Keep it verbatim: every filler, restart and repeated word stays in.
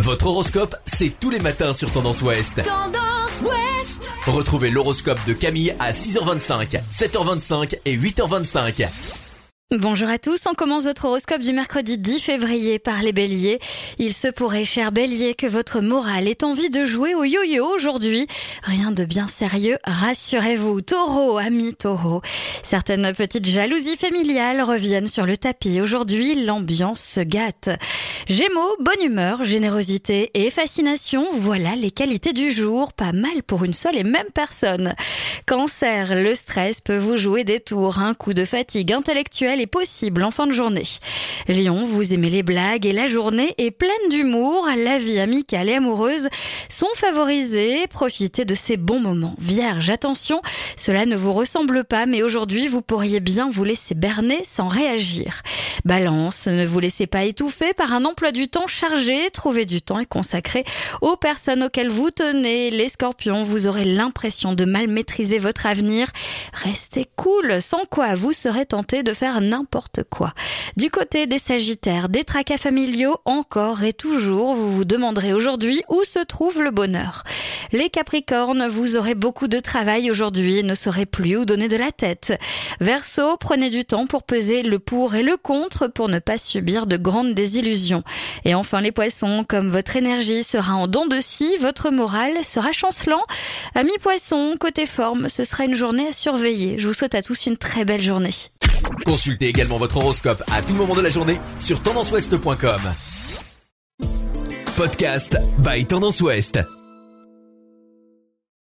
Votre horoscope, c'est tous les matins sur Tendance Ouest. Tendance Ouest. Retrouvez l'horoscope de Camille à six heures vingt-cinq, sept heures vingt-cinq et huit heures vingt-cinq. Bonjour à tous, on commence votre horoscope du mercredi dix février par les béliers. Il se pourrait, cher bélier, que votre morale ait envie de jouer au yo-yo aujourd'hui. Rien de bien sérieux, rassurez-vous. Taureau, ami taureau. Certaines petites jalousies familiales reviennent sur le tapis. Aujourd'hui, l'ambiance se gâte. Gémeaux, bonne humeur, générosité et fascination, voilà les qualités du jour. Pas mal pour une seule et même personne. Cancer, le stress peut vous jouer des tours. Un coup de fatigue intellectuelle est possible en fin de journée. Lion, vous aimez les blagues et la journée est pleine d'humour. La vie amicale et amoureuse sont favorisées. Profitez de ces bons moments. Vierge, attention, cela ne vous ressemble pas, mais aujourd'hui, vous pourriez bien vous laisser berner sans réagir. Balance, ne vous laissez pas étouffer par un emploi du temps chargé. Trouvez du temps et consacrez aux personnes auxquelles vous tenez. Les scorpions, vous aurez l'impression de mal maîtriser votre avenir. Restez cool, sans quoi vous serez tenté de faire n'importe quoi. Du côté des sagittaires, des tracas familiaux, encore et toujours, vous vous demanderez aujourd'hui où se trouve le bonheur. Les capricornes, vous aurez beaucoup de travail aujourd'hui et ne saurez plus où donner de la tête. Verseau, prenez du temps pour peser le pour et le contre pour ne pas subir de grandes désillusions. Et enfin les poissons, comme votre énergie sera en dents de scie, votre morale sera chancelant. Amis poissons, côté forme, ce sera une journée à surveiller. Je vous souhaite à tous une très belle journée. Consultez également votre horoscope à tout moment de la journée sur tendance ouest point com. Podcast by Tendance Ouest.